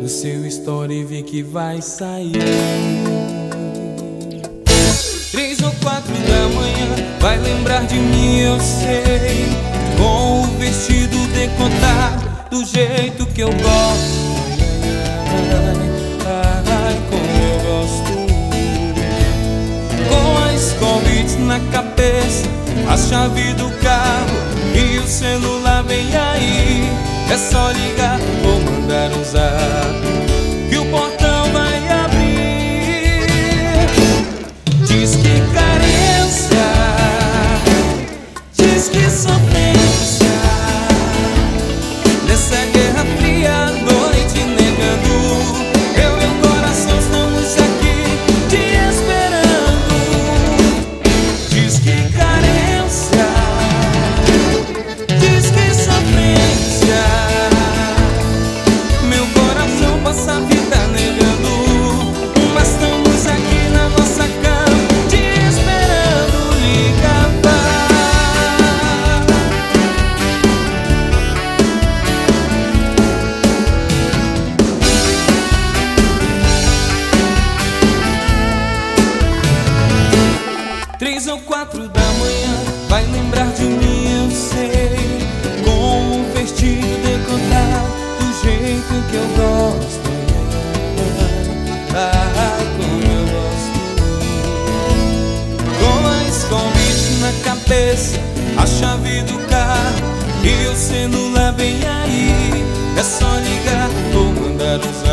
no seu story vi que vai sair. 3 ou 4 da manhã, vai lembrar de mim, eu sei, com o vestido decotado, do jeito que eu gosto. Ai, como eu gosto. Com a Skol Beats na cabeça, a chave do carro e o celular vem aí. É só ligar ou mandar um zap que o portão vai abrir. Diz que carência, diz que sofrência, nessa guerra fria à noite negando. Eu e o coração estamos aqui te esperando. Diz que carência, diz que sofrência, meu coração passa a vida negando, mas estamos aqui na nossa cama te esperando. Liga, vai. 3 ou 4 da manhã, vai lembrar de mim, eu sei, com o vestido decotado, do jeito que eu gosto. Ai, como eu gosto. Com a Skol Beats na cabeça, a chave do carro e o celular bem aí. É só ligar ou mandar um zap